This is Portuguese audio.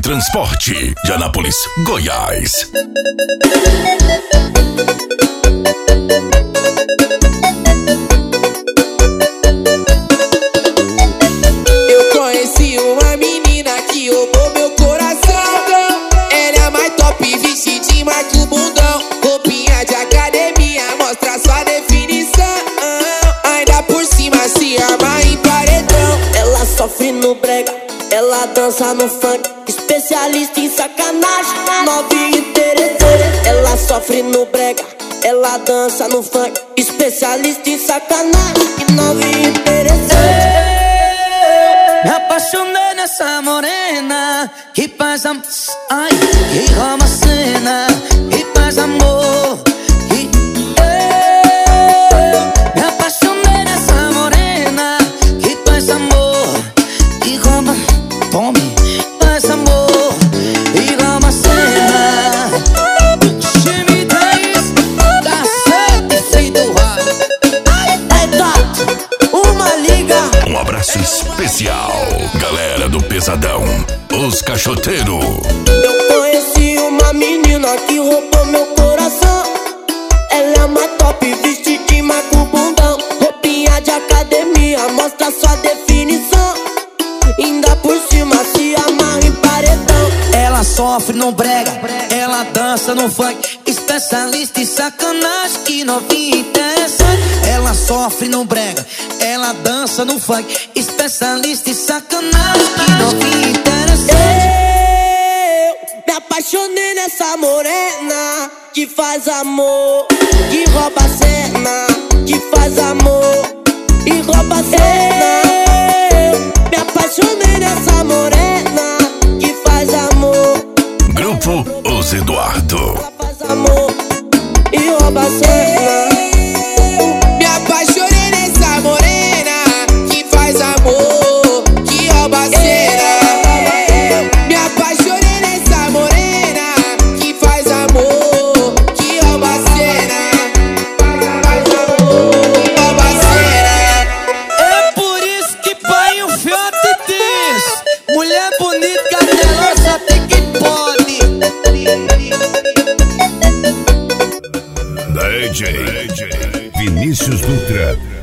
Transporte de Anápolis, Goiás. Eu conheci uma menina que roubou meu coração. Ela é a mais top, vestidinho, marca o bundão. Roupinha de academia, mostra sua definição. Ainda por cima se arma em paredão. Ela sofre no brega, ela dança no funk, especialista em sacanagem, novinha interessante. Ela sofre no brega, ela dança no funk, especialista em sacanagem, novinha interessante. Me apaixonei nessa morena que faz ai, que rouba a cena, que faz amor. Me apaixonei nessa morena que faz amor, que rouba, tome, faz amor e rouba a cena. Time 10, cacete, feito raro. Uma liga. Um abraço especial, galera do Pesadão, os cachoteiros. Eu conheci uma menina que roubou meu coração. Ela é uma top, vestidinho, marca o bundão. Roupinha de academia, mostra sua definição. Ainda por cima se amarra em paredão. Ela sofre no brega, ela dança no funk, especialista em sacanagem, que novinha interessante. Ela sofre no brega, ela dança no funk, especialista em sacanagem, que novinha interessante. Eu me apaixonei nessa morena que faz amor, que rouba a cena, que faz amor e rouba a cena. Eu me apaixonei nessa morena que faz amor, Grupo Os Eduardo. faz amor e rouba a cena. Me apaixonei nessa morena que faz amor, que rouba a cena. Me apaixonei nessa morena que faz amor, que rouba a cena. Faz amor, que rouba a cena. É por isso que pai o fiote diz: mulher bonita, cadelosa, até que pode. DJ Vinícius Dutra.